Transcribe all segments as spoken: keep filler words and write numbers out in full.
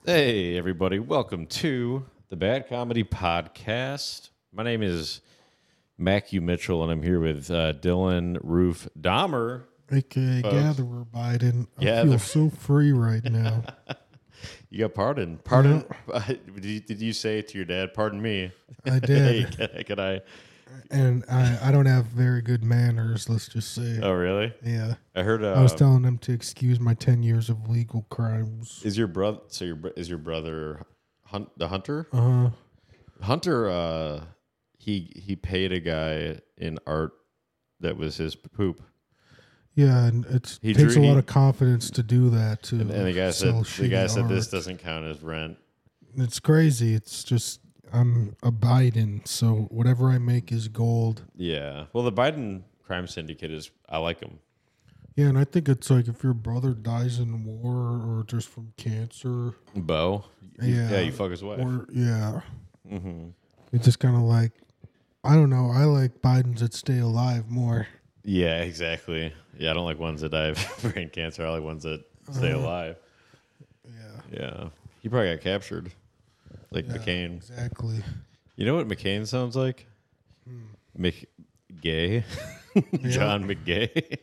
Hey, everybody. Welcome to the Bad Comedy Podcast. My name is Matthew Mitchell, and I'm here with uh, Dylan Roof Dahmer. A K A folks. Gatherer Biden. I Gather- feel so free right now. You got pardoned. Pardon. Did, you, did you say to your dad, pardon me? I Hey, did. can, can I? And I, I don't have very good manners, let's just say. Oh, really? Yeah. I heard. Uh, I was telling them to excuse my ten years of legal crimes. Is your brother? So your br- is your brother hunt, the hunter? Uh-huh. Hunter. Uh, he he paid a guy in art that was his poop. Yeah, and it He takes drew- a lot he- of confidence to do that, too. And, and the guy said Sell the guy shitty said this art. doesn't count as rent. It's crazy. It's just, I'm a Biden, so whatever I make is gold. Yeah. Well, the Biden crime syndicate is. I like them. Yeah, and I think it's like if your brother dies in war or just from cancer, Bo. You- Yeah. Yeah. You fuck his wife. or, yeah. Mm-hmm. It's just kind of like, I don't know. I like Bidens that stay alive more. Yeah. Exactly. Yeah. I don't like ones that die of brain cancer. I like ones that stay Uh, alive. Yeah. Yeah. He probably got captured, like Yeah, McCain. Exactly. You know what McCain sounds like? McGay. John McGay.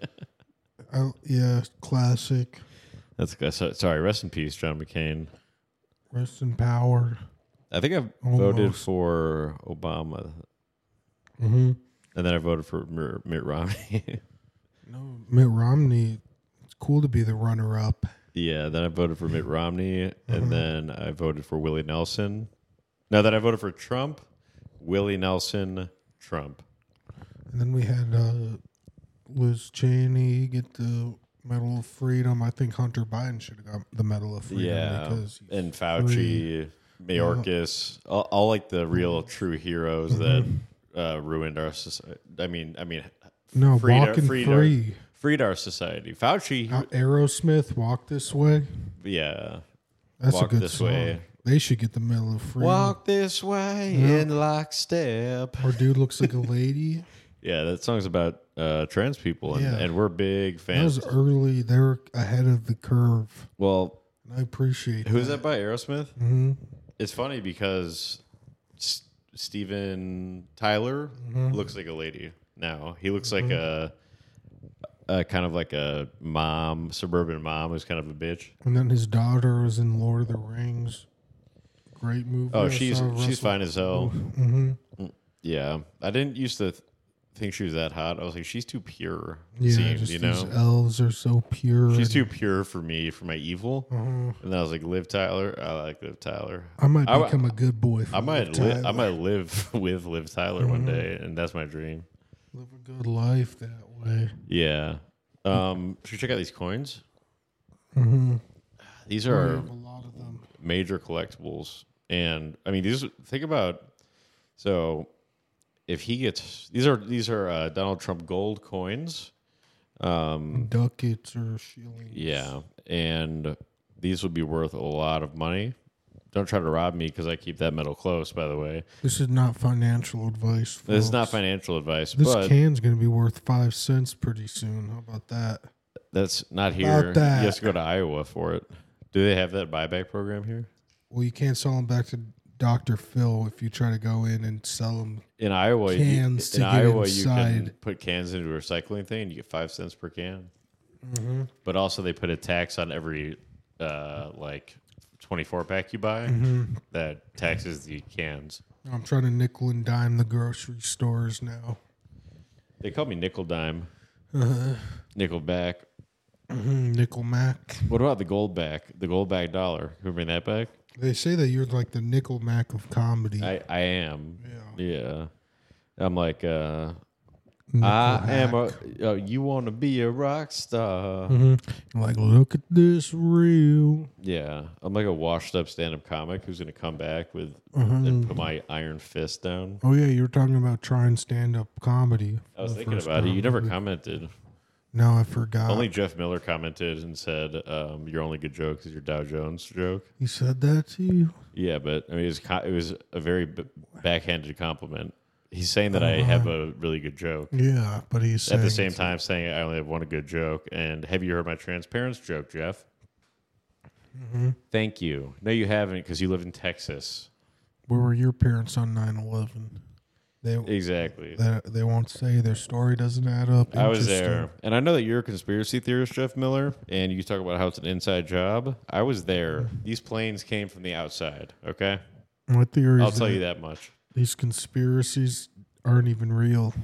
I, yeah, classic. That's so- sorry. Rest in peace, John McCain. Rest in power. I think I voted Almost. for Obama, Mm-hmm. and then I voted for Mir- Mitt Romney. No, Mitt Romney. It's cool to be the runner-up. Yeah, then I voted for Mitt Romney, Uh-huh. and then I voted for Willie Nelson. Now that I voted for Trump, Willie Nelson, Trump. And then we had uh, Liz Cheney get the Medal of Freedom. I think Hunter Biden should have got the Medal of Freedom. Yeah, because he's and Fauci, Mayorkas, all, all like the real true heroes that uh, ruined our society. I mean, I mean, no freed our- walking freed our- free. freed our society. Fauci, Uh, Aerosmith, Walk This Way. yeah, That's Walk a good This song. Way. They should get the Medal of Freedom. walk this way Yeah. in lockstep. Or dude looks like a lady. Yeah, that song's about uh, trans people, and, Yeah. and we're big That fans. was early. They were ahead of the curve. Well, And I appreciate who is that by Aerosmith? hmm It's funny because S- Steven Tyler Mm-hmm. looks like a lady now. He looks like a, a kind of like a mom, suburban mom who's kind of a bitch. And then his daughter was in Lord of the Rings. Great movie. Oh, I she's saw she's Russell- fine as hell. hmm Yeah, I didn't used to th- think she was that hot. I was like, she's too pure. Yeah, seems, just you these know, elves are so pure. she's too and- pure for me, for my evil. uh-huh. And then I was like, Liv Tyler. I like Liv Tyler. I might I- become a good boy. For I might Liv li- I Tyler. might live with Liv Tyler one day, and that's my dream. live a good life that way. Yeah. Um, should we check out these coins? Mm-hmm. These I are have a lot of them. major collectibles, and I mean, these. Think about so if he gets these are these are uh, Donald Trump gold coins. Um, Ducats or shillings. yeah, and these would be worth a lot of money. Don't try to rob me because I keep that metal close. By the way, This is not financial advice. this is not folks. financial advice, This but can's going to be worth five cents pretty soon. How about that? that's not here. that? You have to go to Iowa for it. Do they have that buyback program here? Well, you can't sell them back to Doctor Phil if you try to go in and sell them. In Iowa, you- Cans in to get Iowa, you can inside. put cans into a recycling thing, and you get five cents per can. Mm-hmm. But also, they put a tax on every uh, like twenty-four pack you buy Mm-hmm. that taxes the cans. I'm trying to nickel and dime the grocery stores now. They call me nickel dime, Uh-huh. nickel back. Mm-hmm. Nickel Mac. What about the gold back? The gold back dollar? Can we bring that back? They say that you're like the Nickel Mac of comedy. I, I am. yeah. Yeah. I'm like, uh, Nickel I am a. Mac. Uh, you want to be a rock star? Mhm. Like, look at this reel. Yeah, I'm like a washed-up stand-up comic who's going to come back with Uh-huh. and put my iron fist down. Oh yeah, you were talking about trying stand-up comedy. I was the thinking first about it. You time. never commented. No, I forgot. Only Jeff Miller commented and said, um, "Your only good joke is your Dow Jones joke." He said that to you. Yeah, but I mean, it was, co- it was a very b- backhanded compliment. He's saying that I have a really good joke. Yeah, but he's At the saying same time, saying I only have one good joke. And have you heard my transparency joke, Jeff? Mm-hmm. Thank you. No, you haven't because you live in Texas. Where were your parents on nine eleven? They Exactly. They, they won't say their story doesn't add up. I was there. And I know that you're a conspiracy theorist, Jeff Miller, and you talk about how it's an inside job. I was there. These planes came from the outside, okay? My theory I'll is tell that you that much. these conspiracies aren't even real.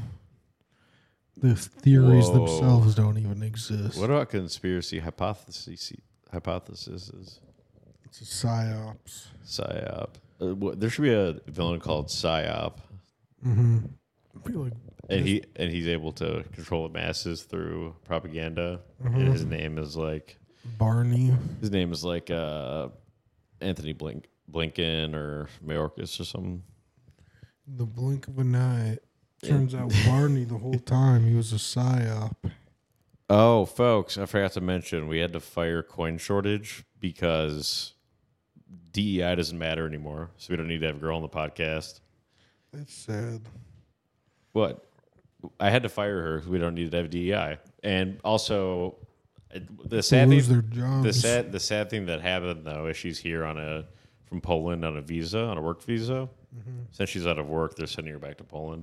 The theories Whoa. themselves don't even exist. What about conspiracy hypotheses? Hypotheses. It's a psyops. Psyop. Uh, what- there should be a villain called Psyop. Mm-hmm. I feel like And he and he's able to control the masses through propaganda. Mhm. And his name is like Barney. his name is like uh, Anthony Blink Blinken or Mayorkas or something. The blink of an eye. Turns out Barney the whole time he was a psyop. Oh, folks, I forgot to mention we had to fire coin shortage because D E I doesn't matter anymore. So we don't need to have a girl on the podcast. That's sad. What? I had to fire her because we don't need to have D E I. And also, it- the sad Lose thing, their jobs. the sad, the sad thing that happened though is she's here on a from Poland on a visa, on a work visa. Mm-hmm. Since she's out of work, they're sending her back to Poland.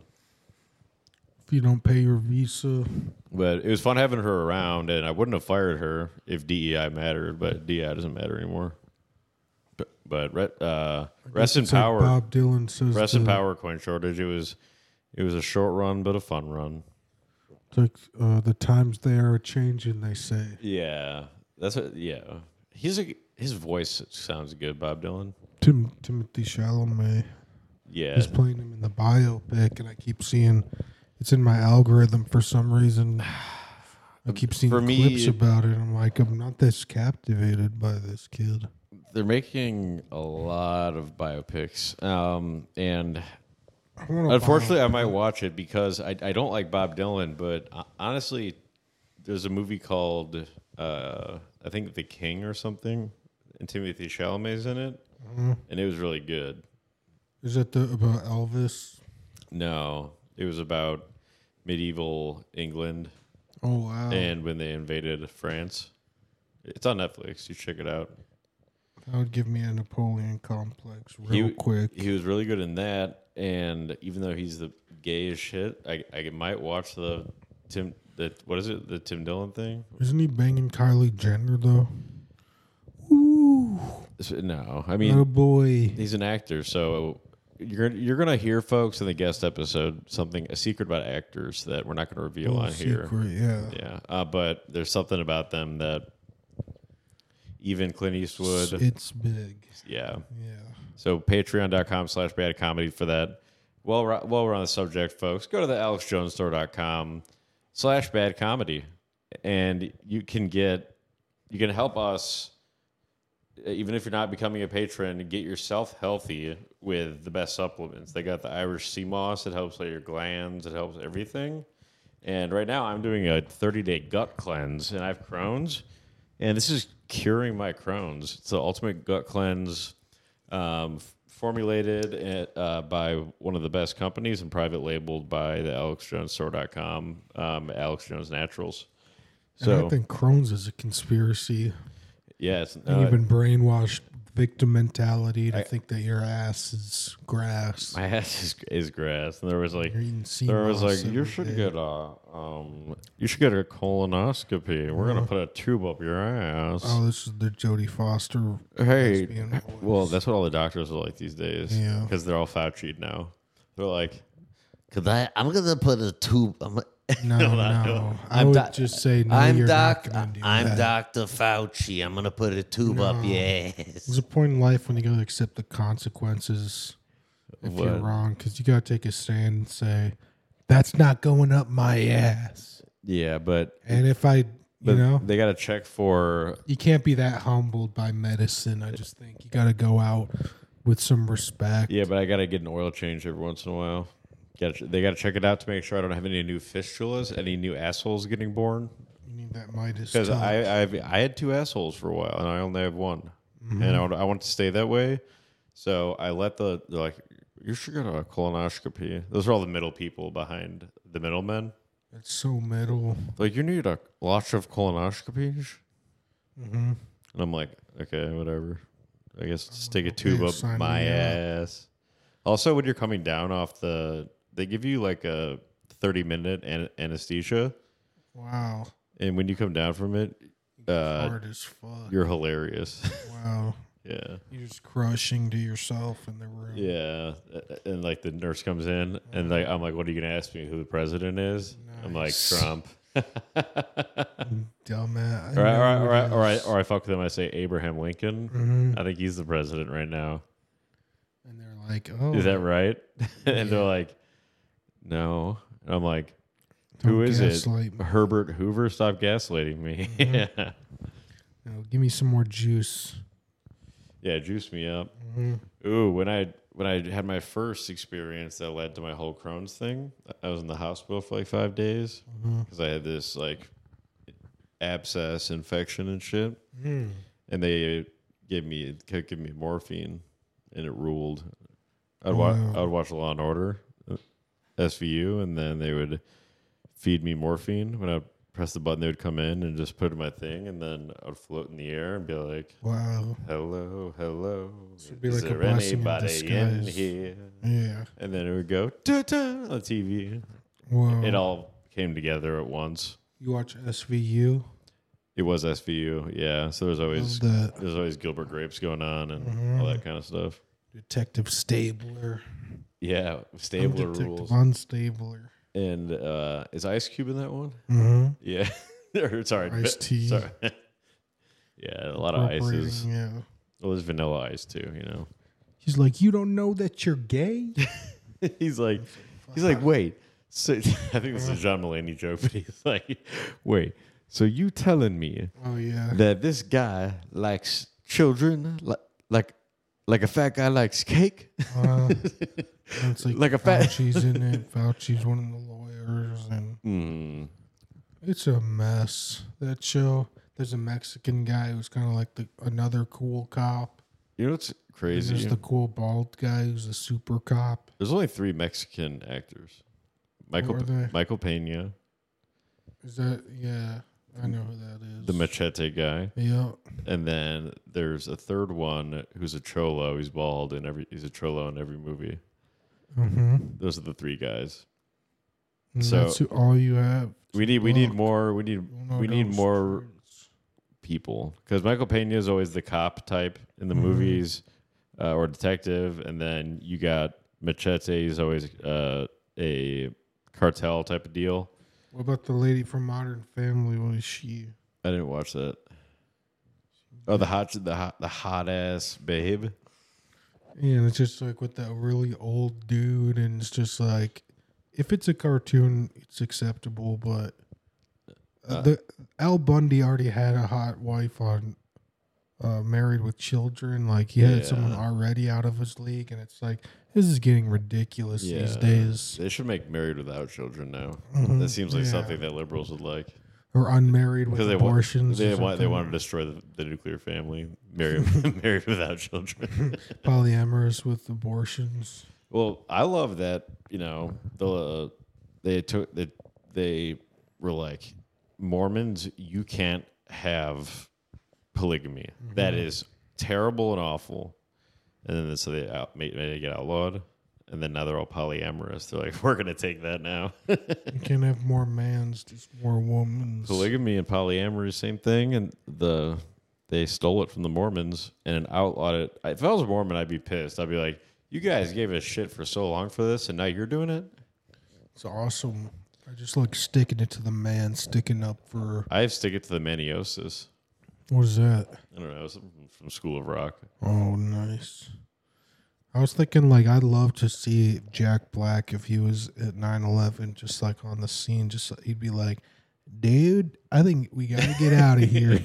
If you don't pay your visa, But it was fun having her around, and I wouldn't have fired her if D E I mattered. But D E I doesn't matter anymore. But, but re- uh, rest in it's like power, Bob Dylan says. rest in the- power. Coin shortage. It was, it was a short run, but a fun run. It's like uh, the times they are changing. They say. Yeah, that's what. Yeah, he's a his voice sounds good, Bob Dylan. Tim Timothy Chalamet. Yeah, He's playing him in the biopic, and I keep seeing it's in my algorithm for some reason. I keep seeing For clips me- about it. I'm like, I'm not this captivated by this kid. they're making a lot of biopics, um, and I want a unfortunately, I biopic. might watch it because I, I don't like Bob Dylan, but uh, honestly, there's a movie called uh, I think The King or something, and Timothy Chalamet's in it, Mhm. and it was really good. Is it the about Elvis? No, it was about medieval England Oh wow! and when they invaded France. It's on Netflix. You check it out. That would give me a Napoleon complex real He- quick. He was really good in that, and even though he's the gay as shit, I I might watch the Tim the what is it the Tim Dillon thing. Isn't he banging Kylie Jenner though? Ooh, No, I oh mean boy! he's an actor, so you're you're gonna hear folks in the guest episode something a secret about actors that we're not gonna reveal Little on here. secret, yeah. Yeah, uh, but there's something about them that even Clint Eastwood. It's big. Yeah. Yeah. So patreon.com slash bad comedy for that. While we're, while we're on the subject, folks, go to the alex jones store dot com slash bad comedy. And you can get, you can help us, even if you're not becoming a patron, get yourself healthy with the best supplements. They got the Irish sea moss. It helps all your glands. It helps everything. And right now I'm doing a thirty-day gut cleanse, and I have Crohn's. And this is curing my Crohn's. It's the ultimate gut cleanse, um, f- formulated at, uh, by one of the best companies and private labeled by the alex jones store dot com, um, Alex Jones Naturals. And I So, think Crohn's is a conspiracy. yeah, it's, I think uh, you've been brainwashed victim mentality to I- think that your ass is grass. my ass is, is grass. And there was like, You're eating sea there was moss like, you every should day. get a, um, you should get a colonoscopy. We're gonna put a tube up your ass. Oh, this is the Jodie Foster. Hey, lesbian voice. well, that's what all the doctors are like these days. Yeah. because they're all Fauci'd now. They're like, Cause I, I'm gonna put a tube. I'm, No, No, no. not- no. I I'm would doc- just say no. I'm you're doc. not gonna do I'm that. Doctor Fauci. I'm gonna put a tube up No. your There's ass. a point in life when you gotta accept the consequences if you're What? wrong, because you gotta take a stand and say that's not going up my ass. yeah, but, And if I, you but know, they got to check for. you can't be that humbled by medicine. I just think you gotta go out with some respect. Yeah, but I got to get an oil change every once in a while. Got they got to check it out to make sure I don't have any new fistulas, any new assholes getting born. You need that Midas Because touch. I I've, I had two assholes for a while, and I only have one, and I want, I want to stay that way. So I let the they're like, you should get a colonoscopy. Those are all the middle people behind the middlemen. It's so metal. Like, you need a lot of colonoscopies. Mm-hmm. And I'm like, okay, whatever. I guess stick a tube They up sign my me up. ass. Also, when you're coming down off the, they give you like a thirty minute an- anesthesia, Wow. and when you come down from it, uh, Hard as fuck. you're hilarious. Wow. Yeah. You're just crushing to yourself in the room. Yeah, and like the nurse comes in, and like I'm like, "What are you gonna ask me? Who the president is?" I'm like, Nice. "Trump." Dumbass. I Or I, know or, I, it or, I, or, I, is. or I fuck with them. I say Abraham Lincoln. Mhm. I think he's the president right now. And they're like, oh. Is that right? and they're Yeah. like, "No." And I'm like, don't "Who is it?" gaslight me. Herbert Hoover. Stop gaslighting me. Mm-hmm. yeah, No, give me some more juice. yeah. Juice me up. Mhm. Ooh, when I when I had my first experience that led to my whole Crohn's thing, I was in the hospital for like five days Mhm. because I had this like abscess infection and shit, Mm. and they gave me kept giving me morphine, and it ruled. I'd Wow. wa- I would watch Law and Order, uh, S V U, and then they would feed me morphine. When I press the button, they would come in and just put it in my thing, and then I would float in the air and be like, Wow. "Hello, hello, This would be is like a there blessing in anybody in disguise. here?" Yeah. And then it would go "Da-da" on the T V. Whoa. It all came together at once. You watch S V U? It was S V U, yeah. So there's always Love that. there's always Gilbert Grapes going on and Mhm. all that kind of stuff. Detective Stabler. Yeah, I'm Stabler Detective rules. Unstabler. And uh, is Ice Cube in that one? Mm-hmm. Yeah. Or, sorry, Ice-T. Sorry. Yeah, a lot of ices. Yeah. Well, there's Vanilla Ice too. You know. He's like, you don't know that you're gay? he's like, he's like, wait. So I think this is a John Mulaney joke, but he's like, wait. So you telling me Oh yeah. that this guy likes children like like like a fat guy likes cake? Uh, it's like, Like a fat- Fauci's in it. Fauci's one of the lawyers, and Mm. it's a mess. That show. There's a Mexican guy who's kind of like the another cool cop. You know what's And crazy? there's the cool bald guy who's a super cop. There's only three Mexican actors. Michael Who are they? Michael Pena, Is that? Yeah, I know who that is. the machete guy, Yeah. and then there's a third one who's a cholo. He's bald in every. He's a cholo in every movie. Mm-hmm. Those are the three guys. And So- that's who, all you have. We need we need Look. more. We need Uno, we need dos, more tres. people because Michael Pena is always the cop type in the Mhm. movies uh, or detective, and then you got Machete is always uh, a cartel type of deal. What about the lady from Modern Family? What is she? I didn't watch that. Oh, the hot the hot the hot ass babe. Yeah, and it's just like with that really old dude, and it's just like, if it's a cartoon, it's acceptable, but uh, Uh. the Al Bundy already had a hot wife on uh, Married with Children. Like he had someone Yeah. already out of his league, and it's like this is getting ridiculous these Yeah. days. They should make Married Without Children now. Mhm. That seems like Yeah. something that liberals would like Or unmarried with because they want abortions. they or want they something. want to destroy the, the nuclear family. Married Married Without Children. Polyamorous with abortions. Well, I love that. You know, the they took they they were like Mormons. You can't have polygamy. That is terrible and awful. And then so they out, made, made it get outlawed. And then now they're all polyamorous. They're like, we're gonna take that now. You can't have more mans, just more womans. Polygamy and polyamory, same thing. And the they stole it from the Mormons and outlawed it. If I was a Mormon, I'd be pissed. I'd be like, you guys gave us shit for so long for this, and now you're doing it. It's awesome. I just like sticking it to the man, sticking up for I stick it to the maniosis. what is that? I don't know, something from School of Rock. Oh, nice. I was thinking like I'd love to see Jack Black if he was at nine eleven, just like on the scene. Just he'd be like, "Dude, I think we gotta get out of here."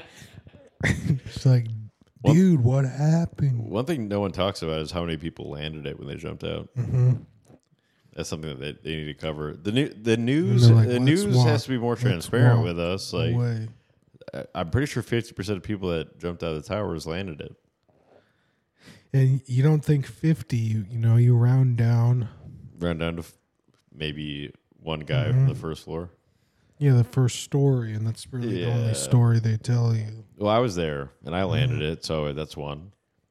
It's like, What? dude, what happened? One thing no one talks about is how many people landed it when they jumped out. Mm-hmm. That's something that they, they need to cover. The new the news they're like, the "Let's news walk. has to be more Let's transparent walk with us. Like Away. I- I'm pretty sure fifty percent of people that jumped out of the towers landed it. And you don't think fifty? You, you know, you round down. Ran down to f- maybe one guy Mm-hmm. from the first floor. Yeah, the first story, and that's really the Yeah. only story they tell you. Well, I was there and I landed Mm-hmm. it, so that's one.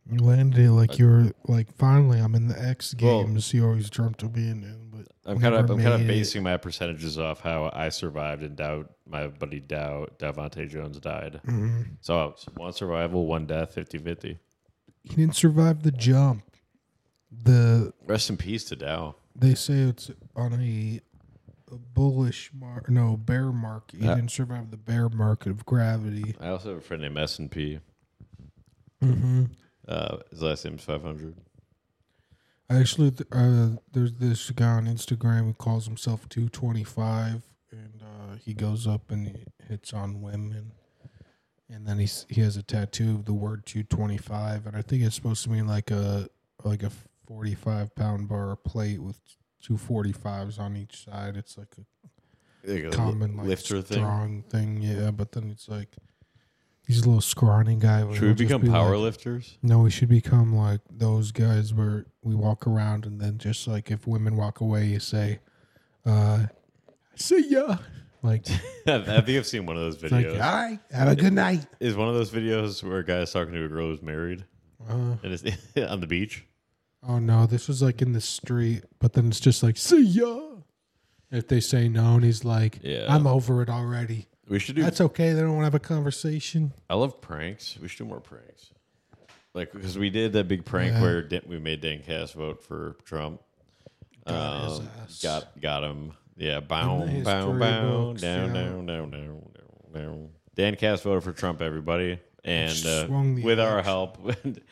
You landed it like you were like finally I'm in the X Well- Games. you always dreamt of being in, but I'm kind of never I'm kind of made it. basing my percentages off how I survived and Dow, my buddy Dow Davante Jones died. Mm-hmm. So one survival, one death, fifty-fifty. He didn't survive the jump. The Rest in peace to Dow. they say it's on a, a bullish mark, no bear market. He Uh, didn't survive the bear market of gravity. I also have a friend named S and P. Mm-hmm. Uh, his last name's five hundred. Actually, th- uh, there's this guy on Instagram who calls himself two twenty-five, and uh, he goes up and he hits on women, and then he's he has a tattoo of the word two twenty-five, and I think it's supposed to mean like a like a forty-five pound bar plate with two forty-fives on each side. It's like a Like a common like lifter thing. strong thing, yeah. But then it's like he's a little scrawny guy. but Should we he'll just become be power like, lifters? No, we should become like those guys where we walk around and then just like if women walk away, you say, uh, "See ya." Like, I think I've seen one of those it's like, videos. all right, have a good night. Is one of those videos where a guy's talking to a girl who's married Uh, and is on the beach? oh no, this was like in the street, but then it's just like, "See ya." If they say no, and he's like, Yeah. "I'm over it already." We should do. That's okay. They don't want to have a conversation. I love pranks. We should do more pranks. Like because we did that big prank Yeah. where Dan, we made Dan Cass vote for Trump. Got his Um, ass. got got him. Yeah, In the bow history bow bow books, down yeah. down down down down down. Dan Cass voted for Trump. Everybody, and uh, Swung the with our election. help,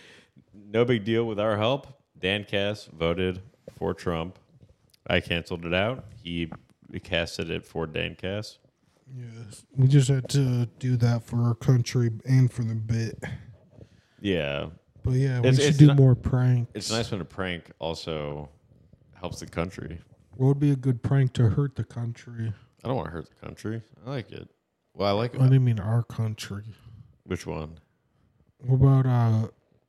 no big deal. With our help, Dan Cass voted for Trump. I canceled it out. He casted it for Dan Cass. Yes, we just had to do that for our country and for the bit. Yeah, But yeah, we It's- should it's do not- more pranks. it's nice when a prank also helps the country. What would be a good prank to hurt the country? I don't want to hurt the country. I like it. Well, I like I it. didn't mean our country. Which one? What about uh,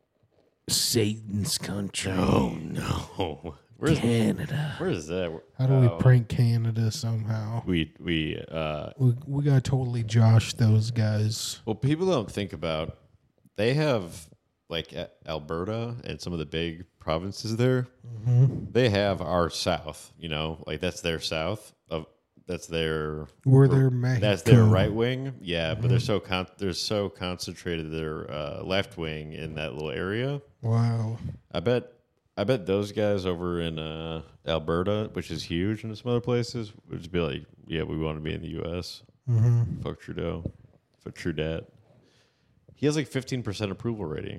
Satan's country? no. Where's Canada. Where is that? How do we Oh, prank Canada somehow? We we uh. We we gotta totally josh those guys. Well, people don't think about. They have like A- Alberta and some of the big provinces there. Mm-hmm. They have our south. You know, like that's their south of. That's their. We're their Mexico. That's their right wing. Yeah, but they're so con- they're so concentrated. Their uh, left wing in that little area. Wow. I bet I bet those guys over in uh, Alberta, which is huge, and some other places, would just be like, yeah, we want to be in the U S. Mm-hmm. Fuck Trudeau. Fuck Trudeau. He has like fifteen percent approval rating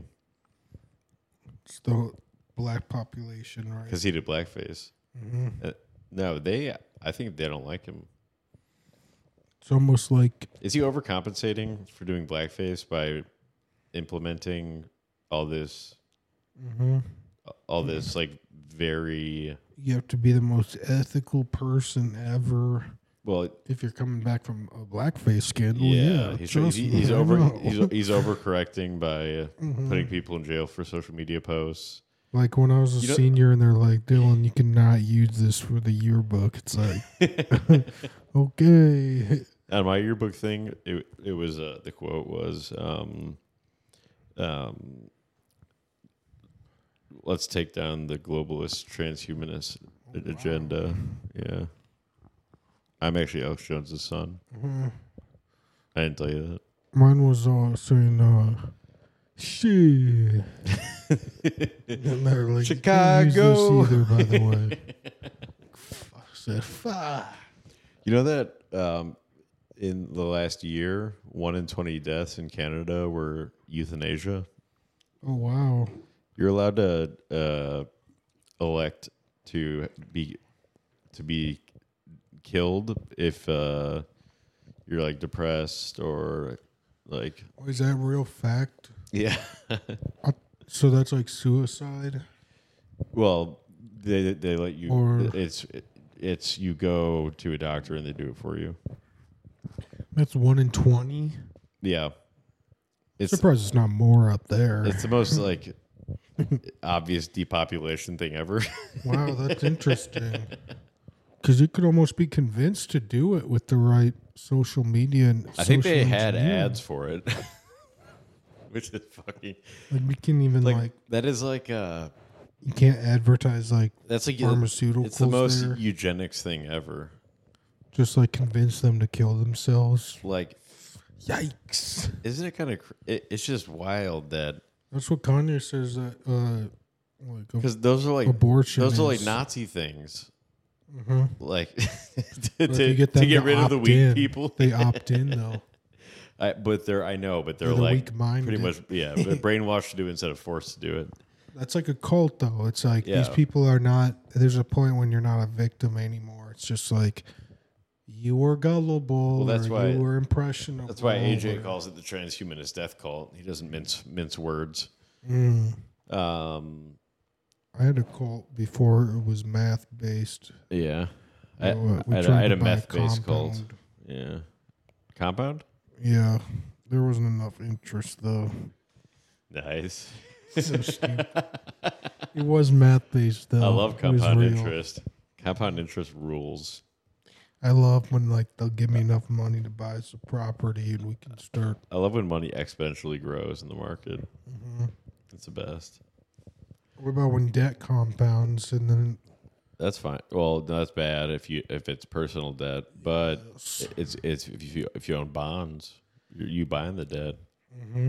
It's the black population, right? because he did blackface. Mm-hmm. Uh, no, they, I think they don't like him. It's almost like Is he overcompensating for doing blackface by implementing all this, mhm. all this like very, you have to be the most ethical person ever. well, If you're coming back from a blackface scandal, yeah, yeah, he's, trust he- me, he's I over know. he's, he's overcorrecting by uh, Mhm. putting people in jail for social media posts. Like when I was a You know- senior and they're like, Dylan, you cannot use this for the yearbook. It's like, okay. On my yearbook thing, it it was uh, the quote was, um, um, "Let's take down the globalist transhumanist a- agenda." Yeah, I'm actually Alex Jones's son. Mhm. I didn't tell you that. Mine was uh, saying, uh, shit. And they're like, "You can't use Chicago." this either, by the way. I said, fuck. You know that um, in the last year, one in twenty deaths in Canada were euthanasia. Oh, wow. You're allowed to uh, elect to be to be killed if uh, you're like depressed or like Oh, is that real fact? yeah. So that's like suicide? Well, they they let you. Or- it's it's you go to a doctor and they do it for you. That's one in twenty? Yeah, it's Surprised it's not more up there. it's the most like obvious depopulation thing ever. Wow, that's interesting. Because you could almost be convinced to do it with the right social media and I think they social had engineering. ads for it. which is fucking Like we can even like, like that is like uh you can't advertise like that's like pharmaceuticals. It's the most there. eugenics thing ever. Just like convince them to kill themselves. Like, Yikes! isn't it kind of? It, it's just wild that That's what Kanye says that uh, like because those are like abortion. those are like is. Nazi things. Mm-hmm. Like to, But if to, you get to them get to rid of the opt weak in, people. They opt in though. I, but they're I know, but they're, They're like weak-minded. pretty much yeah, they're brainwashed to do it instead of forced to do it. That's like a cult, though. It's like Yeah. these people are not. There's a point when you're not a victim anymore. It's just like you were gullible. Well, that's or why- you were impressionable. That's why A J or- calls it the transhumanist death cult. He doesn't mince mince words. Mm. Um, I had a cult before it was math based. yeah, I, We I, had, tried I had to a buy meth based cult. compound. Yeah, compound. Yeah, there wasn't enough interest though. Nice. So stupid. It was math based though. I love It was compound real. interest. Compound interest rules. I love when like they'll give me enough money to buy some property and we can start. I love when money exponentially grows in the market. Mhm. It's the best. What about when debt compounds and then That's fine. Well, no, that's bad if you if it's personal debt, but Yes. it's it's if you if you own bonds, you're you buying the debt. hmm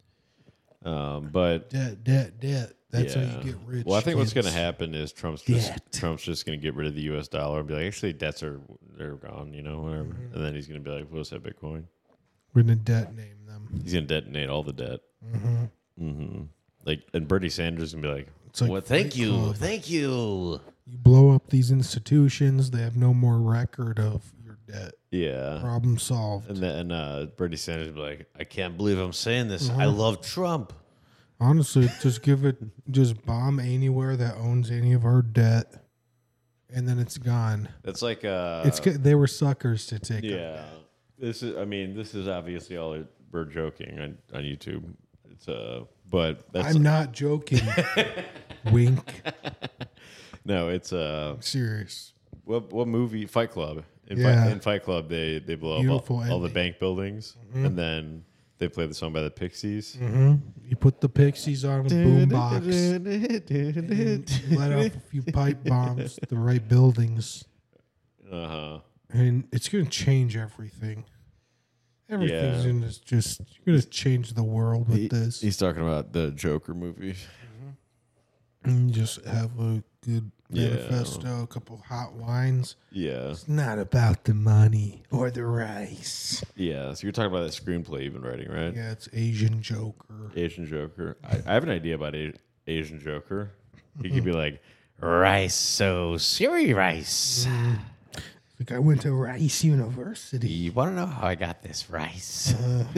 Um, but debt, debt, debt. That's yeah. how you get rich. Well, I think what's going kids. to happen is Trump's just Debt. Trump's just going to get rid of the U S dollar and be like, actually, debts are they're gone, you know, whatever. Mm-hmm. And then he's going to be like, what's that Bitcoin? We're gonna debt name them. He's going to detonate all the debt. hmm Mm-hmm. Like, and Bernie Sanders is going to be like, It's like Well, thank Fight you. Club. Thank you. You blow up these institutions, they have no more record of your debt. yeah. Problem solved. And then uh, Bernie Sanders will be like, I can't believe I'm saying this. I love Trump. Honestly, just give it, just bomb anywhere that owns any of our debt, and then it's gone. that's like, uh, It's g- they were suckers to take. yeah. It. This is, I mean, this is obviously all it, we're joking on, on YouTube. It's, uh, but that's, I'm not joking. Wink. no, it's, uh, Serious. What what movie? Fight Club. In, Yeah. Fight, in Fight Club, they they blow Beautiful up all, all the ending. bank buildings, and then they play the song by the Pixies. hmm You put the Pixies on a boombox. and let off a few pipe bombs at the right buildings, Uh huh. and it's going to change everything. Everything's Yeah. going to just you're going to change the world with He- this. he's talking about the Joker movie. And you just have a good Yeah. manifesto, a couple hot wines. Yeah, It's not about the money or the rice. yeah. So you're talking about that screenplay you've been writing, right? Yeah, it's Asian Joker. Asian Joker. I, I have an idea about a- Asian Joker. He could be like, Rice, so Siri rice. Like I went to Rice University. You want to know how I got this rice?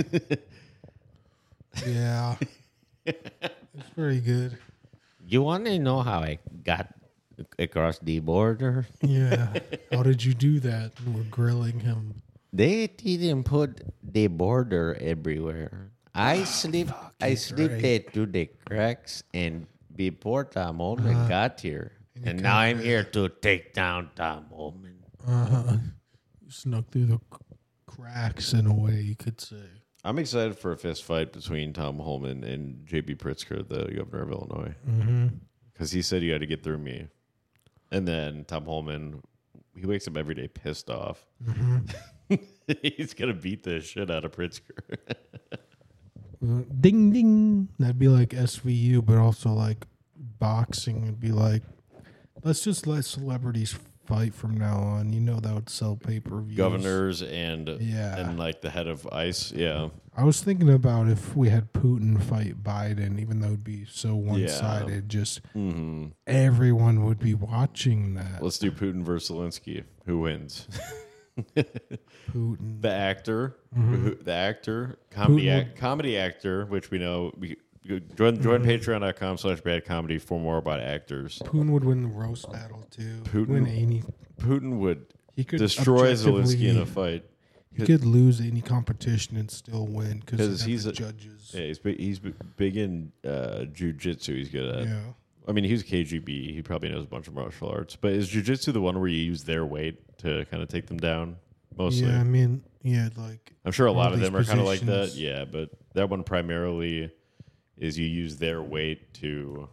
Yeah, it's very good. You want to know how I got across the border? Yeah, how did you do that? We're grilling him. They didn't put the border everywhere. I slipped. I slipped right. it through the cracks, and before Tom Holman got here, and now I'm here to take down Tom Holman. Uh huh. You snuck through the c- cracks in a way, you could say. I'm excited for a fist fight between Tom Holman and J B Pritzker, the governor of Illinois, Mm-hmm. because he said you got to get through me, and then Tom Holman, he wakes up every day pissed off. Mm-hmm. He's gonna beat the shit out of Pritzker. Uh, ding ding. That'd be like S V U, but also like boxing would be like, let's just let celebrities fight from now on. You know that would sell pay per views. Governors and Yeah. and like the head of ICE, yeah, I was thinking about if we had Putin fight Biden, even though it'd be so one sided, just hmm everyone would be watching that. Let's do Putin versus Zelensky. Who wins? Putin. The actor, who, the actor, comedy, Putin act, comedy actor, which we know. We we- join join Patreon.com slash bad comedy for more about actors. Putin would win the roast battle too. Putin- Win any. Putin would He could destroy Zelensky in a objectively- fight. He could lose any competition and still win 'Cause because he's he's a- judges. Yeah, he's big, he's big in uh, jujitsu. He's good at. Yeah. I mean, he's K G B. He probably knows a bunch of martial arts. But is jujitsu the one where you use their weight to kind of take them down? mostly. Yeah, I mean, yeah, like I'm sure a all lot of these them are kind of like that. positions. Yeah, but that one primarily is you use their weight to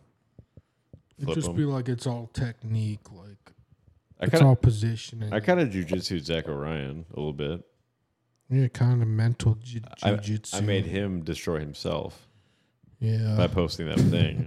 It flip just them. be like it's all technique, like I it's kind all of positioning. I kind of jujitsu Zach Orion a little bit. yeah, kind of mental ju- I, jujitsu. I made him destroy himself Yeah, by posting that thing.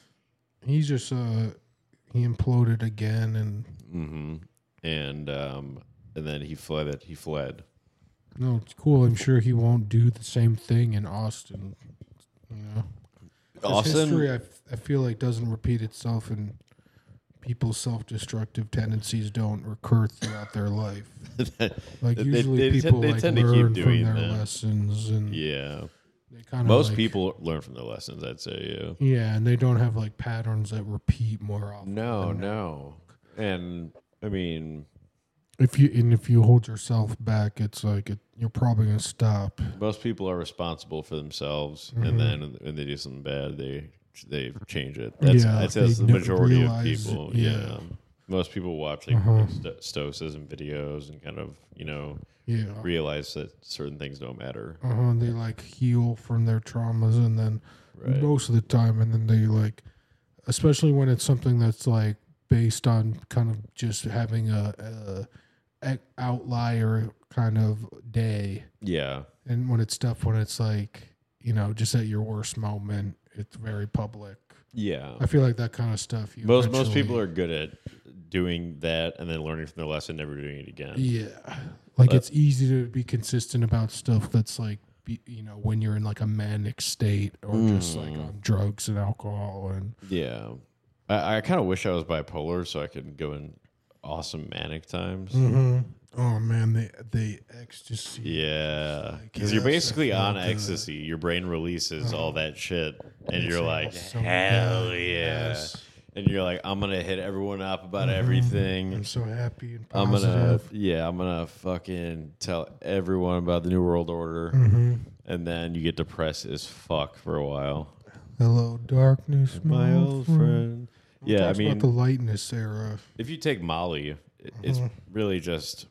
he's just uh he imploded again, and hmm And um, and then he fled. It. He fled. no, it's cool. I'm sure he won't do the same thing in Austin. You know, 'cause Austin. history I, f- I feel like doesn't repeat itself, and people's self-destructive tendencies don't recur throughout their life. Like They- usually they people tend- they like tend to keep learn from doing their that. lessons, and yeah. they kind of Most like, people learn from their lessons. I'd say. Yeah. yeah, and they don't have like patterns that repeat more often. No, than no. And I mean, If you and if you hold yourself back, it's like it, you're probably gonna stop. most people are responsible for themselves, Mhm. and then when they do something bad, they they change it. That's Yeah, I'd say that's they the no- majority of realize- people. yeah. Yeah. Most people watch like Uh-huh. sto- stoicism videos and kind of you know Yeah, realize that certain things don't matter. uh-huh. They like heal from their traumas, and then Right. most of the time, and then they like, especially when it's something that's like based on kind of just having a, a, a outlier kind of day, Yeah. and when it's stuff when it's like you know just at your worst moment, it's very public. Yeah. I feel like that kind of stuff. You Most most eventually- people are good at doing that and then learning from their lesson, never doing it again. Yeah, like But- it's easy to be consistent about stuff that's like, be, you know, when you're in like a manic state or just like Mm. on drugs and alcohol and Yeah. I, I kind of wish I was bipolar so I could go in awesome manic times. oh man, the the ecstasy. Yeah. Like, Because you're yes, I basically feel on good. ecstasy. Your brain releases all that shit. And It's you're all like, so hell good. yeah. Yes. And you're like, I'm going to hit everyone up about everything. I'm so happy and I'm gonna, positive. yeah, I'm gonna fucking tell everyone about the New World Order, Mm-hmm. and then you get depressed as fuck for a while. Hello, darkness, My old friend. Who Yeah, I talks mean, about the lightness era. if you take Molly, it, it's really just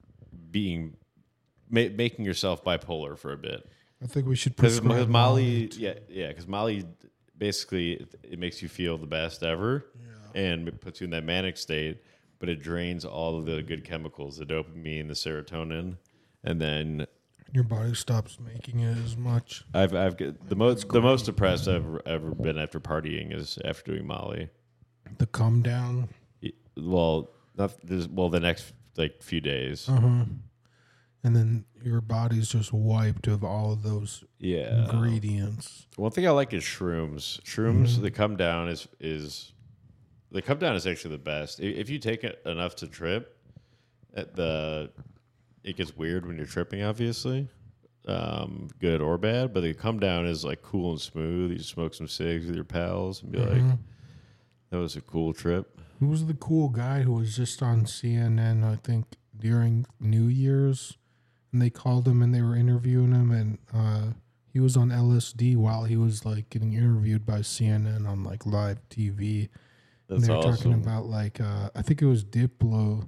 being ma- making yourself bipolar for a bit. I think we should Because prescribe Molly, to- yeah, yeah, because Molly basically it, it makes you feel the best ever, and it puts you in that manic state, but it drains all of the good chemicals, the dopamine, the serotonin, and then your body stops making it as much. I've I've got the most the most depressed I've ever, ever been after partying is after doing Molly. The come down. It- Well, not this, well the next like few days. Uh huh. And then your body's just wiped of all of those Yeah. ingredients. One thing I like is shrooms. Shrooms, Mm-hmm. the come down is is the come down is actually the best. I- If you take it enough to trip, at the it gets weird when you're tripping, obviously, um, good or bad. But the come down is like cool and smooth. You smoke some cigs with your pals and be Mm-hmm. like, "That was a cool trip." Who was the cool guy who was just on C N N, I think, during New Year's? And they called him and they were interviewing him, and uh, he was on L S D while he was like getting interviewed by C N N on like live T V. And That's they were awesome. talking about like uh, I think it was Diplo,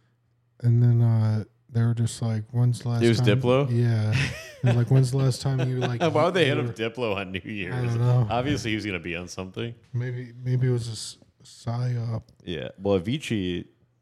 and then uh, they were just like, "When's the last?" It was time? Diplo? Yeah, and like, "When's the last time you like?" Why would they hit you him were- Diplo on New Year's? don't know. Obviously, he was gonna be on something. Maybe maybe it was a s- psyop. Yeah. Well, Avicii,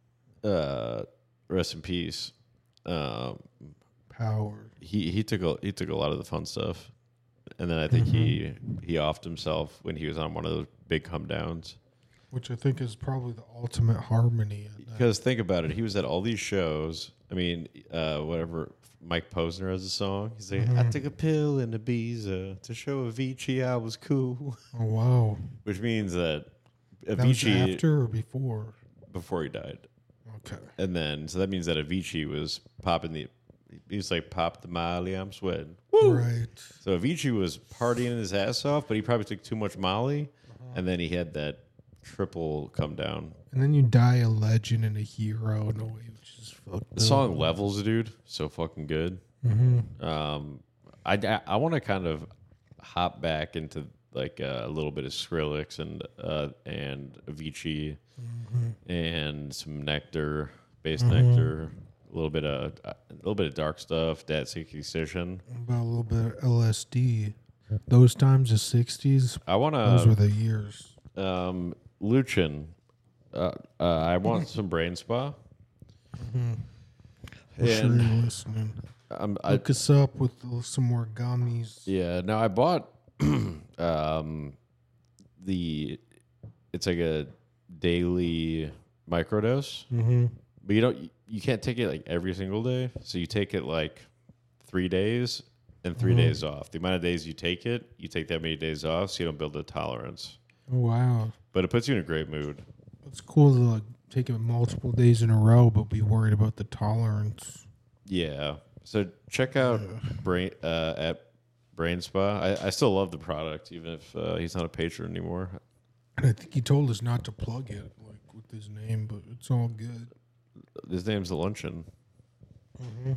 uh, rest in peace. Um, Power. he he took a he took a lot of the fun stuff, and then I think he he offed himself when he was on one of those big come downs. Which I think is probably the ultimate harmony. in that. Because think about it, he was at all these shows. I mean, uh, whatever. Mike Posner has a song. He's like, I took a pill in Ibiza to show Avicii I was cool, Oh wow! which means that That was Avicii after or before? before he died. Okay. And then, so that means that Avicii was popping the, he was like, pop the Molly, I'm sweating. Woo! Right. So Avicii was partying his ass off, but he probably took too much Molly. Uh-huh. And then he had that triple come down. And then you die a legend and a hero in a way, which is fucked The song Levels, dude, so fucking good. Mm-hmm. Um, I, I, I want to kind of hop back into like uh, a little bit of Skrillex and uh, and Avicii Mm-hmm. and some Nectar, bass Nectar, a little bit of a little bit of dark stuff, Dat sixty-session. About a little bit of L S D. Those times, the sixties, I want those were to the years. um, Luchin. Uh, uh, I want some brain spa. I'm sure And you're listening. um, I, Look us up with some more gummies. yeah. Now I bought um, the. It's like a daily microdose, Mm-hmm. but you don't. You can't take it like every single day. So you take it like three days and three Mhm. days off. The amount of days you take it, you take that many days off, so you don't build a tolerance. Oh, wow. But it puts you in a great mood. It's cool to like take it multiple days in a row, but be worried about the tolerance. Yeah. So check out Yeah. Brain uh, at Brain Spa. I, I still love the product, even if uh, he's not a patron anymore. And I think he told us not to plug it, like with his name, but it's all good. His name's the Luncheon. Mm-hmm.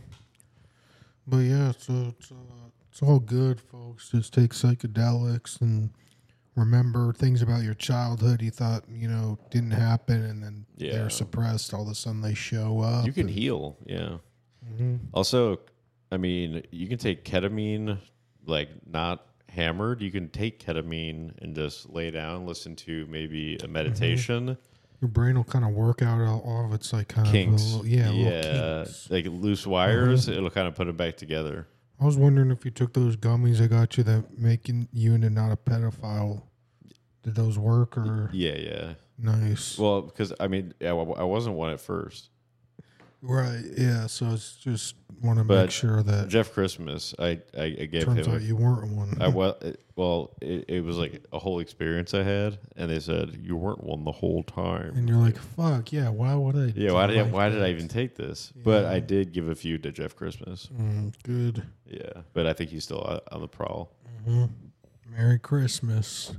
But yeah, so it's uh, it's all good, folks. Just take psychedelics and remember things about your childhood you thought you know didn't happen, and then Yeah. they're suppressed. All of a sudden, they show up. You can and- heal. Yeah. Mhm. Also, I mean, you can take ketamine, like not hammered. You can take ketamine and just lay down, listen to maybe a meditation. Your brain will kind of work out all, all of its like kind Kinks. of little, yeah, yeah. little kinks. Like loose wires, it'll kind of put them back together. I was wondering if you took those gummies I got you that making you into not a pedophile. Did those work or Yeah, yeah. nice? Well, because I mean, yeah, I wasn't one at first. Right. Yeah. So it's just want to But make sure that Jeff Christmas, I, I, I gave turns him. out A, you weren't one. I well, it, well, it, it was like a whole experience I had, and they said you weren't one the whole time. And you're like, fuck, yeah, why would I? Yeah, do why did I, like why did I that? even take this? But Yeah. I did give a few to Jeff Christmas. Mm, good. Yeah, but I think he's still on- on the prowl. hmm Merry Christmas.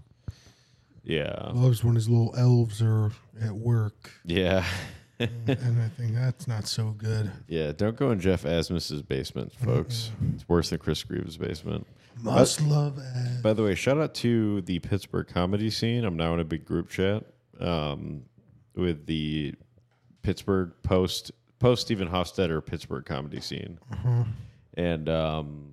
Yeah, Loves when his little elves are at work. yeah, Mm, and I think that's not so good. yeah. Don't go in Jeff Asmus's basement, folks. It's worse than Chris Greaves' basement. Must love that. By the way, shout out to the Pittsburgh comedy scene. I'm now in a big group chat um, with the Pittsburgh post post Stephen Hofstetter Pittsburgh comedy scene, Uh-huh. and um,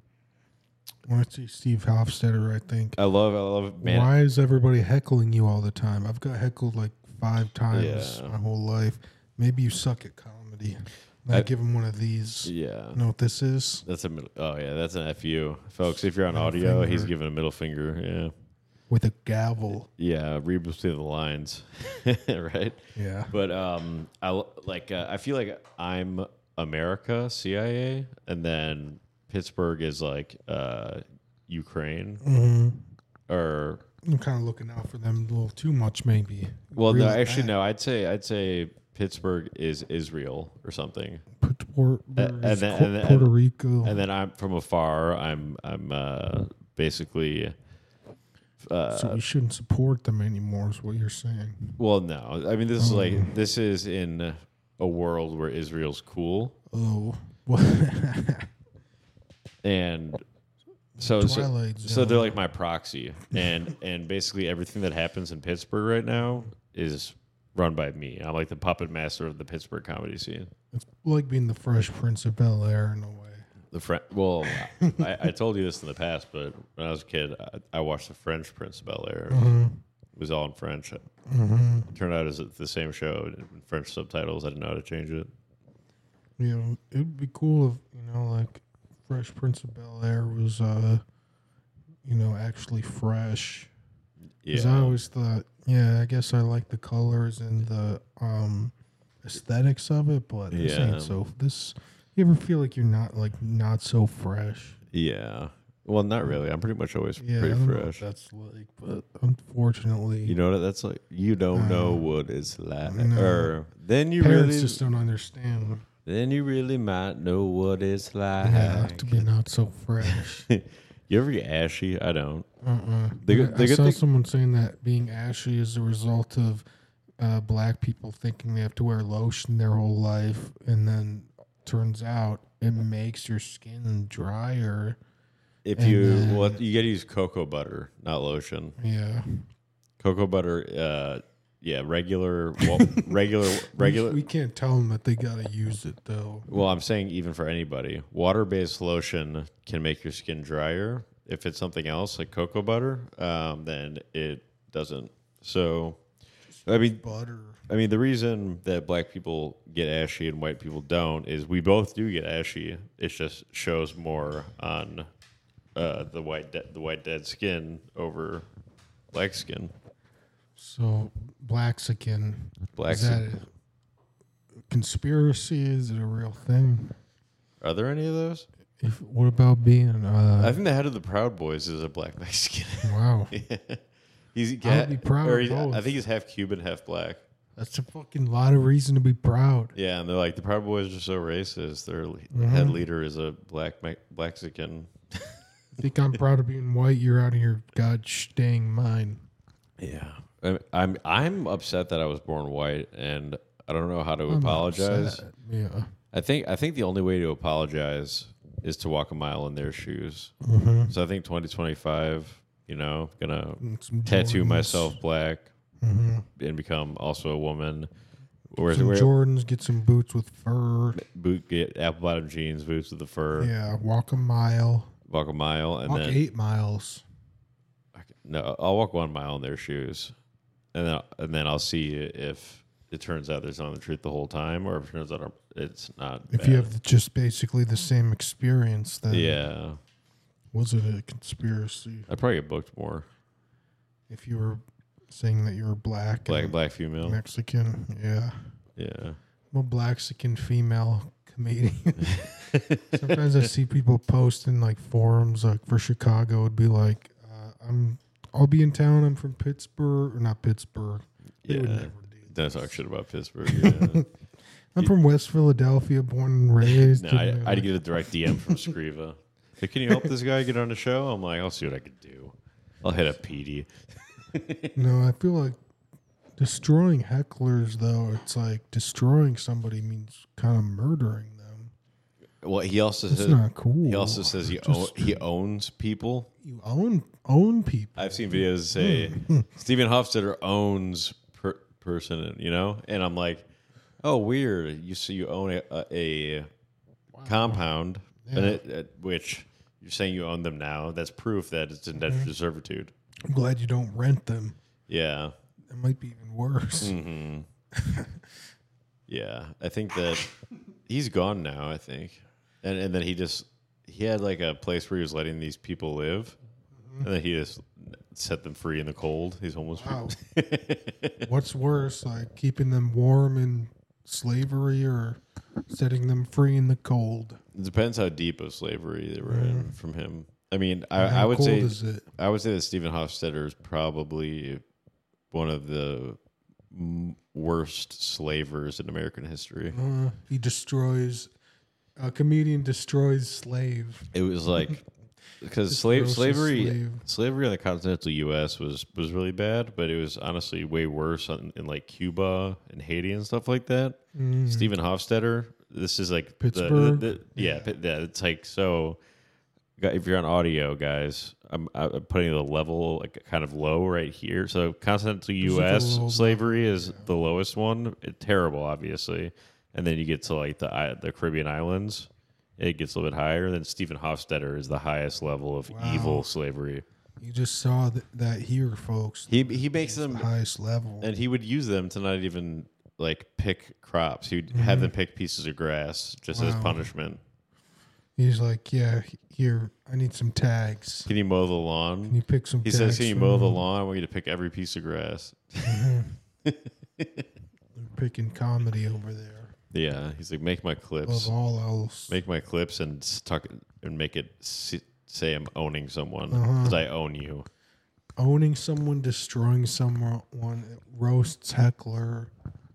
I want to see Steve Hofstetter, I think. I love I love man. Why is everybody heckling you all the time? I've got heckled like five times Yeah. my whole life. Maybe you suck at comedy. I, I- give him one of these. Yeah, You know what this is? that's a middle, oh yeah, that's an F U, folks. If you're on Middle audio, he's finger. giving a middle finger. Yeah, With a gavel. yeah. Read between the lines, right? Yeah. But um, I l- like uh, I feel like I'm America, C I A, and then Pittsburgh is like uh, Ukraine hmm or I'm kind of looking out for them a little too much, maybe. well, no, Really actually bad. no. I'd say I'd say Pittsburgh is Israel or something, Put- Puerto, and then- Co- and then- Puerto Rico. and then I'm from afar. I'm I'm uh, basically. Uh, so we shouldn't support them anymore, is what you're saying. well, no. I mean, this is Oh. like this is in a world where Israel's cool, Oh. Well, and so so, Twilight so they're Zone. like my proxy, and and basically everything that happens in Pittsburgh right now is run by me. I'm like the puppet master of the Pittsburgh comedy scene. It's like being the Fresh Prince of Bel Air in a way. The French. Well, I, I told you this in the past, but when I was a kid, I, I watched the French Prince of Bel Air. Uh-huh. It was all in French. Mm-hmm. It turned out it's the same show in French subtitles. I didn't know how to change it. You know, it would be cool if, you know, like Fresh Prince of Bel Air was, uh, you know, actually fresh. Because I Yeah. always thought, yeah, I guess I like the colors and the um, aesthetics of it, but this Yeah. ain't so. This, you ever feel like you're not like not so fresh? Yeah. Well, not really. I'm pretty much always Yeah, I pretty don't know what fresh. that's like, but unfortunately, You know what that's like? You don't know Uh, what it's like. no. Or then you parents really just don't understand. then you really might know what it's like. Yeah, to be not so fresh. You ever get ashy? I don't. Uh-uh. The good- I the good saw thing- someone saying that being ashy is a result of uh, black people thinking they have to wear lotion their whole life, and then turns out it makes your skin drier. If And you then- well, you got to use cocoa butter, not lotion. Yeah. Cocoa butter, uh, yeah, regular, well, regular, regular. We, we can't tell them that they gotta use it though. Well, I'm saying even for anybody, water-based lotion can make your skin drier. If it's something else like cocoa butter, um, then it doesn't. So, I mean, Butter. I mean, the reason that black people get ashy and white people don't is we both do get ashy. It just shows more on uh, the white de- the white dead skin over black skin. So Blaxican. Black Is that a conspiracy? Is it a real thing? Are there any of those? If what about being? Uh, I think the head of the Proud Boys is a black Mexican. wow, He's I would be proud or of he- both. I think he's half Cuban, half black. that's a fucking lot of reason to be proud. Yeah, and they're like the Proud Boys are so racist. Their le- Mm-hmm. head leader is a black Me- Mexican. I think I'm proud of being white. You're out of your god dang mind. Yeah, I- I'm I'm upset that I was born white, and I don't know how to I'm apologize. upset. Yeah. I think I think the only way to apologize is to walk a mile in their shoes. Mm-hmm. So I think twenty twenty-five, you know, gonna Some tattoo Jordans. myself black Mm-hmm. and become also a woman. Where's Some where Jordans, get some boots with fur. boot get apple bottom jeans, boots with the fur, Yeah, walk a mile. walk a mile, and Walk then eight miles. no, I'll walk one mile in their shoes, and then and then I'll see if it turns out there's not the truth the whole time, or if it turns out it's not. If bad. you have just basically the same experience, then yeah, was it a conspiracy? I'd probably get booked more. If you were saying that you were black, Black and black female. Mexican, yeah. Yeah. I'm a Blaxican female comedian. Sometimes I see people post in like forums, like for Chicago, it'd be like, uh, "I'm, I'll be in town. I'm from Pittsburgh, or not Pittsburgh. They would Yeah. never do Don't this. talk shit about Pittsburgh. Yeah. I'm from West Philadelphia, born and raised. no, and I, they're I'd like, get a direct D M from Scriva. Hey, can you help this guy get on the show? I'm like, I'll see what I can do. I'll hit up Petey. No, I feel like destroying hecklers, though, it's like destroying somebody means kind of murdering them. Well, he also It's says not cool. he also says he own, Just- he owns people. You own own people. I've seen videos that say Hmm. Stephen Hofstetter owns per person, you know, and I'm like, oh, weird. You see, you own a, a, a compound, and Yeah. it, it, which you're saying you own them now. That's proof that it's indentured servitude. I'm glad you don't rent them. Yeah. It might be even worse. hmm Yeah, I think that he's gone now. I think, and and then he just he had like a place where he was letting these people live, and then he just set them free in the cold. These homeless Wow. people. What's worse, like keeping them warm in slavery or setting them free in the cold? It depends how deep of slavery they were in from him. I mean, I, And how I would cold say is it? I would say that Stephen Hofstetter is probably one of the m- worst slavers in American history. Uh, he destroys. A comedian destroys slave. It was like because Just slave roast a slavery slave. slavery in the continental U S was was really bad, but it was honestly way worse on, in like Cuba and Haiti and stuff like that. Mm. Stephen Hofstetter, this is like the- Pittsburgh? The, the, yeah, Pit- yeah, it's like so. gu- If you're on audio, guys, I'm, I'm putting the level like kind of low right here. So continental This is U S the low slavery level, is yeah. the lowest one. It, terrible, obviously, and then you get to like the i- the Caribbean islands. It gets a little bit higher. Then Stephen Hofstetter is the highest level of Wow. evil slavery. You just saw th- that here, folks. He he makes the them, highest level. and he would use them to not even like pick crops. He'd Mm-hmm. have them pick pieces of grass just as Wow. punishment. He's like, yeah, he- here, I need some tags. Can you mow the Can lawn? you pick some He tags? says, "Can you for mow the me?" lawn? I want you to pick every piece of grass." They're picking comedy over there. Yeah, he's like, "Make my clips, Above all else. make my clips, and s- talk and make it s- say I'm owning someone Uh-huh. because I own you." Owning someone, destroying someone, it roasts heckler.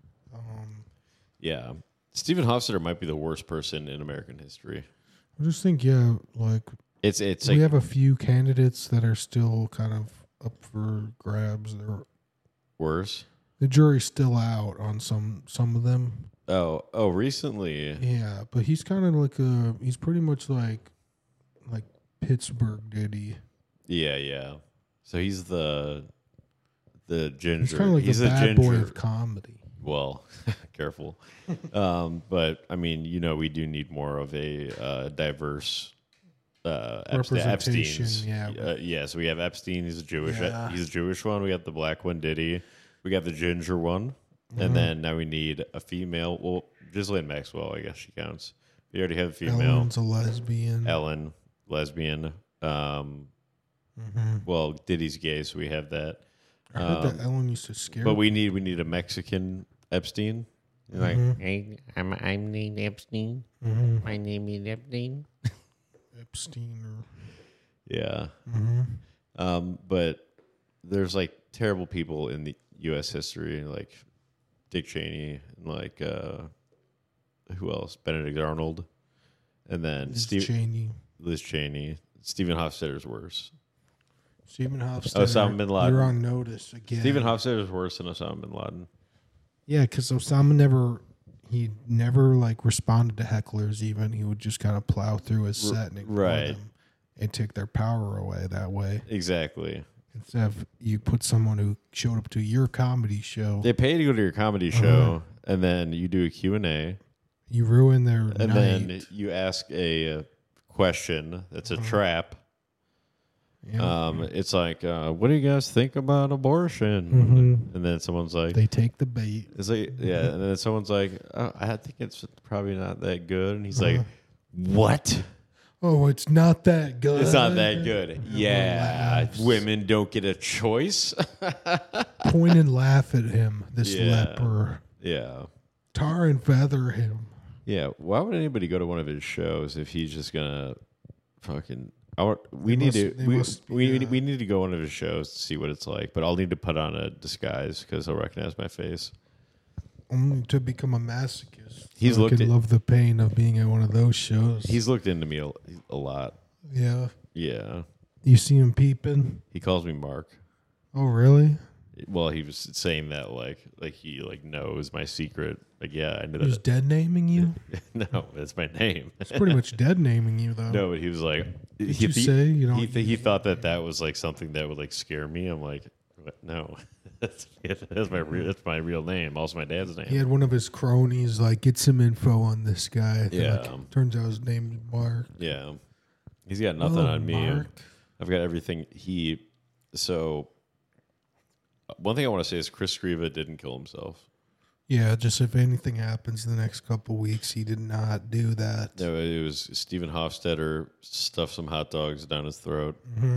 Um, Yeah, Stephen Hofstetter might be the worst person in American history. I just think, yeah, like It's it's we like have a few candidates that are still kind of up for grabs. They're, worse. the jury's still out on some some of them. Oh, oh, recently. Yeah, but he's kind of like a he's pretty much like like Pittsburgh Diddy. Yeah, yeah. So he's the the ginger. He's kind of like He's the a bad ginger. boy of comedy. Well, careful. um, but I mean, you know, we do need more of a uh, diverse uh, Epste- Representation, Epstein's. yeah. Uh, yeah, so we have Epstein. He's a Jewish. Yeah. He's a Jewish one. We got the black one, Diddy. We got the ginger one, Mm-hmm. and then now we need a female. Well, Ghislaine Maxwell, I guess she counts. We already have a female. Ellen's a lesbian. Ellen, lesbian. Um, Mm-hmm. well, Diddy's gay, so we have that. I heard Um, that Ellen used to scare. But we need we need a Mexican Epstein. Like, Mm-hmm. I, I'm, I'm named Epstein. hmm My name is Epstein. Epstein. Or, yeah. hmm Um, but there's like terrible people in the U S history, like Dick Cheney, and like uh, who else? Benedict Arnold, and then Liz Steve, Cheney. Liz Cheney. Stephen Hofstadter's worse. Stephen Hofstadter. Osama bin Laden. You're on notice again. Stephen Hofstadter's worse than Osama bin Laden. Yeah, because Osama never, he never like responded to hecklers. Even he would just kind of plow through his set and ignore right. them and take their power away that way. Exactly. Instead of you put someone who showed up to your comedy show, They pay to go to your comedy show, and then you do a Q and A, you ruin their and night. then you ask a uh, question that's a trap. Yeah. Um, it's like, uh, what do you guys think about abortion? And then someone's like, They take the bait. it's like, yeah, and then someone's like, oh, I think it's probably not that good, and he's like, what? Oh, it's not that good. It's not that good. Yeah, laughs. women don't get a choice. Point and laugh at him, this Yeah. leper. yeah. Tar and feather him. Yeah, why would anybody go to one of his shows if he's just gonna fucking? I want, we They need must- to they we, must be, we, uh, we need to go one of his shows to see what it's like. But I'll need to put on a disguise because he'll recognize my face. Only to become a masochist. He's so I looked can at- love the pain of being at one of those shows. He's looked into me a, a lot. yeah. Yeah, You see him peeping. he calls me Mark. Oh, really? Well, he was saying that like like he like knows my secret. Like yeah, I knew He was that. dead naming you. No, that's my name. It's pretty much dead naming you, though. No, but he was like, Did he, you he- say you don't he, th- he use thought that that was like something that would like scare me. I'm like, what? No, that's, that's my real that's my real name. Also my dad's name. He had one of his cronies like get some info on this guy. They're like, Yeah. turns out his name is Mark. Yeah, he's got nothing Oh, on me. Mark. I've got everything. He so one thing I want to say is Chris Scriva didn't kill himself. Yeah, just if anything happens in the next couple weeks, he did not do that. No, it was Stephen Hofstetter stuffed some hot dogs down his throat.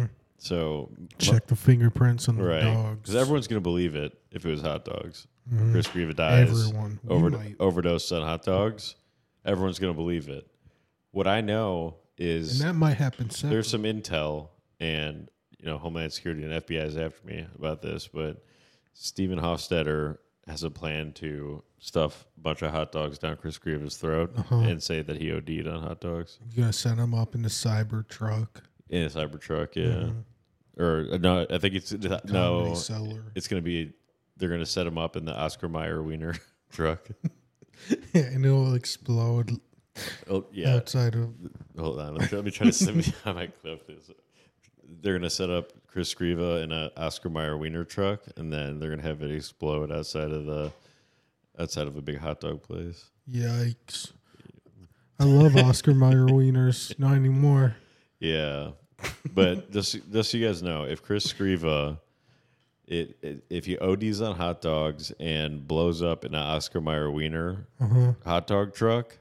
So Check the fingerprints on the right, dogs. because everyone's gonna believe it if it was hot dogs. Chris Scriva dies. Everyone. We over, might. overdosed on hot dogs. Everyone's gonna believe it. What I know is And that might happen separate. there's some intel, and you know, Homeland Security and F B I is after me about this, but Stephen Hofstetter has a plan to stuff a bunch of hot dogs down Chris Scriva's throat Uh-huh. and say that he OD'd on hot dogs You're going to send him up in the cyber truck. in a Cybertruck. Yeah, or uh, no, I think it's no, Comedy Cellar. it's gonna be they're gonna set him up in the Oscar Mayer Wiener truck. And it'll explode Oh yeah, outside of. hold on. Let me try, let me try to see how my clip is. They're gonna set up Chris Scriva in a Oscar Mayer Wiener truck, and then they're gonna have it explode outside of the outside of a big hot dog place. Yikes. I love Oscar Mayer wieners. Not anymore. Yeah, but just just so you guys know, if Chris Scriva, it, it if he O Ds on hot dogs and blows up in an Oscar Mayer Wiener Uh-huh. hot dog truck,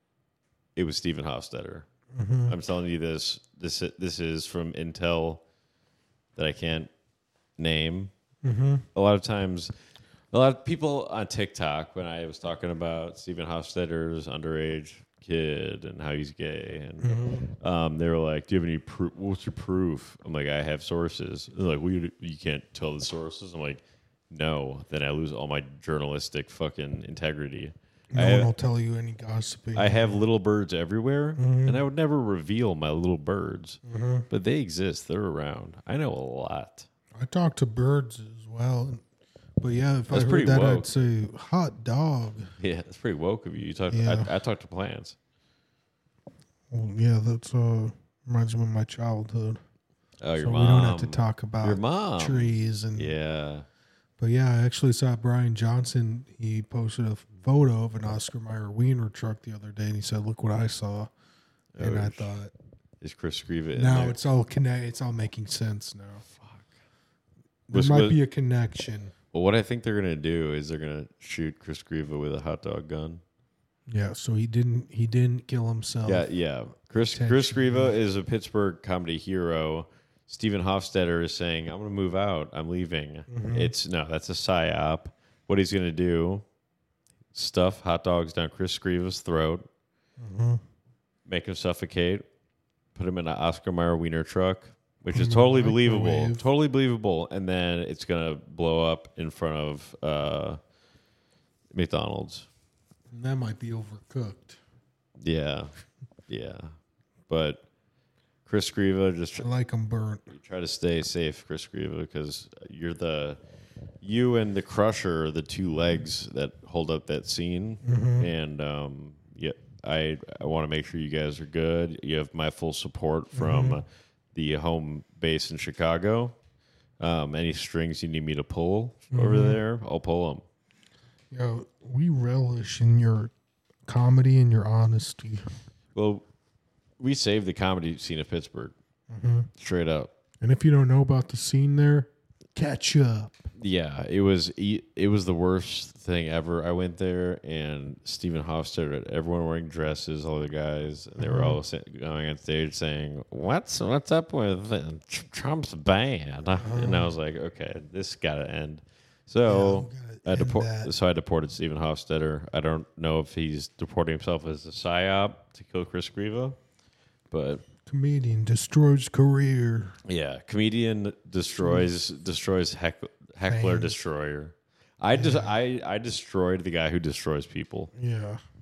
it was Stephen Hofstetter. Mm-hmm. I'm telling you this. This this is from intel that I can't name. Mm-hmm. A lot of times, a lot of people on TikTok, when I was talking about Stephen Hofstetter's underage kid and how he's gay, and Mm-hmm. um, they were like, "Do you have any proof? What's your proof?" I'm like, "I have sources." They're like, "Well, you, you can't tell the sources." I'm like, "No, then I lose all my journalistic fucking integrity." No I one have, will tell you any gossiping. I have little birds everywhere, Mm-hmm. and I would never reveal my little birds, but they exist. They're around. I know a lot. I talk to birds as well. But yeah, if That's I pretty heard that, woke. I'd say hot dog. Yeah, that's pretty woke of you. You talk. Yeah. I, I talk to plants. Well, yeah, that's uh reminds me of my childhood. Oh, your so mom. we don't have to talk about Your mom. trees and Yeah. But yeah, I actually saw Brian Johnson. He posted a photo of an Oscar Mayer Wiener truck the other day, and he said, "Look what I saw." And Oh, I thought, Is Chris Screeva in now there? it's all connect. It's all making sense now. Fuck. There Was- might was- be a connection. Well, what I think they're gonna do is they're gonna shoot Chris Screeva with a hot dog gun. Yeah, so he didn't. He didn't kill himself. Yeah, yeah. Chris Chris Screeva is a Pittsburgh comedy hero. Stephen Hofstetter is saying, "I'm going to move out. I'm leaving." Mm-hmm. It's no, that's a psyop. What he's going to do: stuff hot dogs down Chris Screeva's throat, Mm-hmm. make him suffocate, put him in an Oscar Mayer Wiener truck, which Put is him in a totally believable, microwave. totally believable, and then it's going to blow up in front of uh, McDonald's. That might be overcooked. Yeah, yeah, but Chris Screeva just I like them burnt. you try to stay safe, Chris Screeva, because you're the you and the Crusher are the two legs that hold up that scene, and um, yeah, I I want to make sure you guys are good. You have my full support from the home base in Chicago. Um, any strings you need me to pull over there, I'll pull them. Yo, we relish in your comedy and your honesty. Well, we saved the comedy scene of Pittsburgh, straight up. And if you don't know about the scene there, catch up. Yeah, it was it was the worst thing ever. I went there and Stephen Hofstetter, everyone wearing dresses, all the guys, and they were all sa- going on stage saying, "What's what's up with uh, Tr- Trump's bad?" And I was like, "Okay, this got to end." So Yeah, we gotta I end deport. that. So I deported Stephen Hofstetter. I don't know if he's deporting himself as a psyop to kill Chris Screeva, but Comedian destroys career. yeah, comedian destroys destroys heck, heckler Fans. destroyer. I just I I destroyed the guy who destroys people. Yeah.